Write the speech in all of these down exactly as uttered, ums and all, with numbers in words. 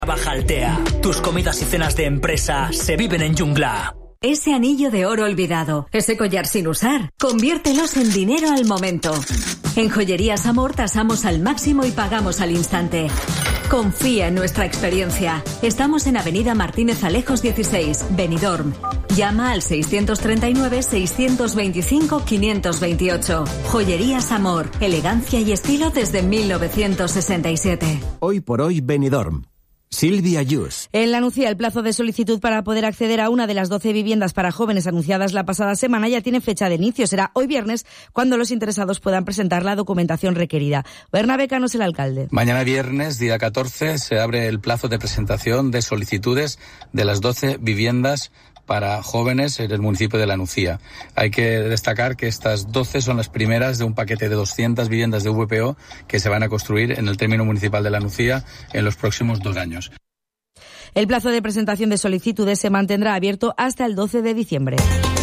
Baja Altea. Tus comidas y cenas de empresa se viven en Jungla. Ese anillo de oro olvidado, ese collar sin usar, conviértelos en dinero al momento. En Joyerías Amor tasamos al máximo y pagamos al instante. Confía en nuestra experiencia. Estamos en Avenida Martínez Alejos dieciséis, Benidorm. Llama al seiscientos treinta y nueve, seiscientos veinticinco, quinientos veintiocho. Joyerías Amor, elegancia y estilo desde mil novecientos sesenta y siete. Hoy por hoy Benidorm. Silvia Yus. En la Nucía, el plazo de solicitud para poder acceder a una de las doce viviendas para jóvenes anunciadas la pasada semana ya tiene fecha de inicio. Será hoy viernes cuando los interesados puedan presentar la documentación requerida. Bernabé Cano es el alcalde. Mañana viernes, día catorce, se abre el plazo de presentación de solicitudes de las doce viviendas para jóvenes en el municipio de La Nucía. Hay que destacar que estas doce son las primeras de un paquete de doscientas viviendas de V P O que se van a construir en el término municipal de La Nucía en los próximos dos años. El plazo de presentación de solicitudes se mantendrá abierto hasta el doce de diciembre.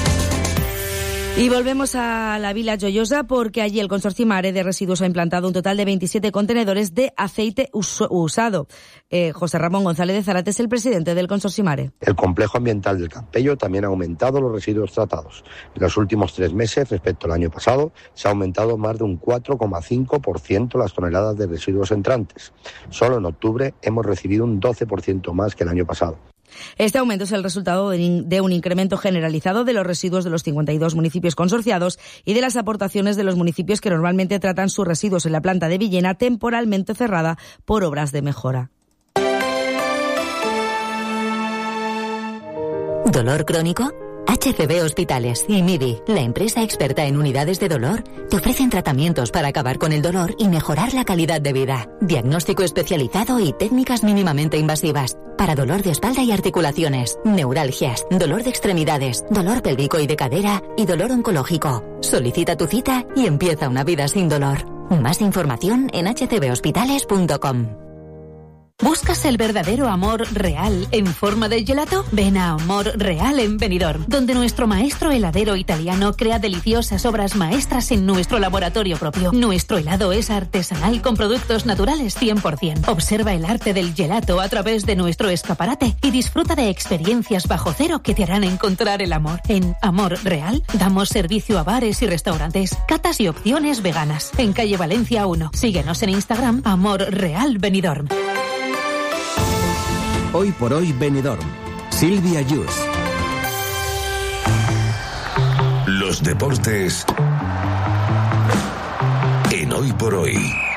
Y volvemos a la Vila Joyosa porque allí el Consorcio Mare de Residuos ha implantado un total de veintisiete contenedores de aceite uso, usado. Eh, José Ramón González de Zárate es el presidente del Consorcio Mare. El complejo ambiental del Campello también ha aumentado los residuos tratados. En los últimos tres meses, respecto al año pasado, se ha aumentado más de un cuatro coma cinco por ciento las toneladas de residuos entrantes. Solo en octubre hemos recibido un doce por ciento más que el año pasado. Este aumento es el resultado de un incremento generalizado de los residuos de los cincuenta y dos municipios consorciados y de las aportaciones de los municipios que normalmente tratan sus residuos en la planta de Villena, temporalmente cerrada por obras de mejora. ¿Dolor crónico? H C B Hospitales y M I D I, la empresa experta en unidades de dolor, te ofrecen tratamientos para acabar con el dolor y mejorar la calidad de vida. Diagnóstico especializado y técnicas mínimamente invasivas. Para dolor de espalda y articulaciones, neuralgias, dolor de extremidades, dolor pélvico y de cadera y dolor oncológico. Solicita tu cita y empieza una vida sin dolor. Más información en h c b hospitales punto com. ¿Buscas el verdadero amor real en forma de gelato? Ven a Amor Real en Benidorm, donde nuestro maestro heladero italiano crea deliciosas obras maestras en nuestro laboratorio propio. Nuestro helado es artesanal con productos naturales cien por ciento. Observa el arte del gelato a través de nuestro escaparate y disfruta de experiencias bajo cero que te harán encontrar el amor. En Amor Real damos servicio a bares y restaurantes, catas y opciones veganas. En calle Valencia uno. Síguenos en Instagram, Amor Real Benidorm. Hoy por hoy Benidorm. Silvia Yus. Los deportes en Hoy por Hoy.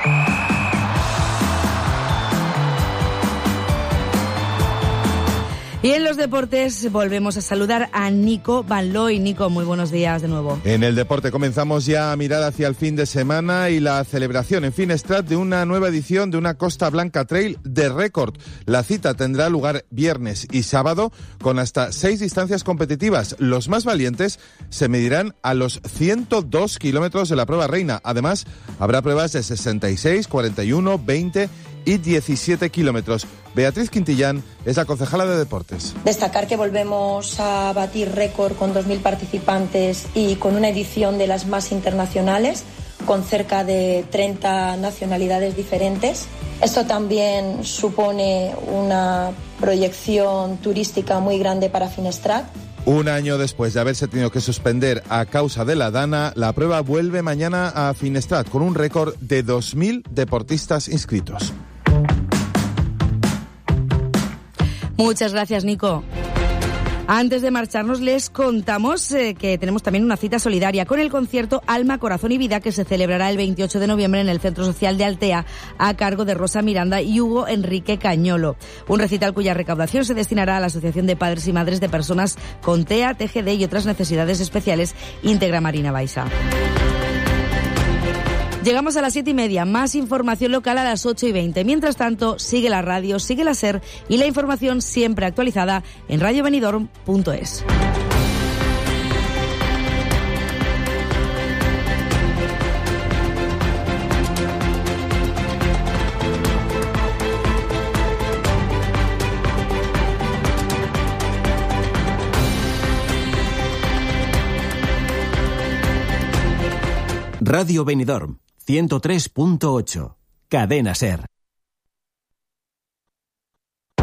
Y en los deportes volvemos a saludar a Nico Van Looy. Nico, muy buenos días de nuevo. En el deporte comenzamos ya a mirar hacia el fin de semana y la celebración en Finestrat de una nueva edición de una Costa Blanca Trail de récord. La cita tendrá lugar viernes y sábado con hasta seis distancias competitivas. Los más valientes se medirán a los ciento dos kilómetros de la prueba reina. Además, habrá pruebas de sesenta y seis, cuarenta y uno, veinte y diecisiete kilómetros. Beatriz Quintillán es la concejala de deportes. Destacar que volvemos a batir récord con dos mil participantes y con una edición de las más internacionales, con cerca de treinta nacionalidades diferentes. Esto también supone una proyección turística muy grande para Finestrat. Un año después de haberse tenido que suspender a causa de la Dana, la prueba vuelve mañana a Finestrat con un récord de dos mil deportistas inscritos. Muchas gracias, Nico. Antes de marcharnos les contamos eh, que tenemos también una cita solidaria con el concierto Alma, Corazón y Vida que se celebrará el veintiocho de noviembre en el Centro Social de Altea a cargo de Rosa Miranda y Hugo Enrique Cañolo. Un recital cuya recaudación se destinará a la Asociación de Padres y Madres de Personas con T E A, T G D y otras necesidades especiales Íntegra Marina Baixa. Llegamos a las siete y media, más información local a las ocho y veinte. Mientras tanto, sigue la radio, sigue la SER y la información siempre actualizada en radio benidorm punto es. Radio Benidorm ciento tres punto ocho. Cadena SER.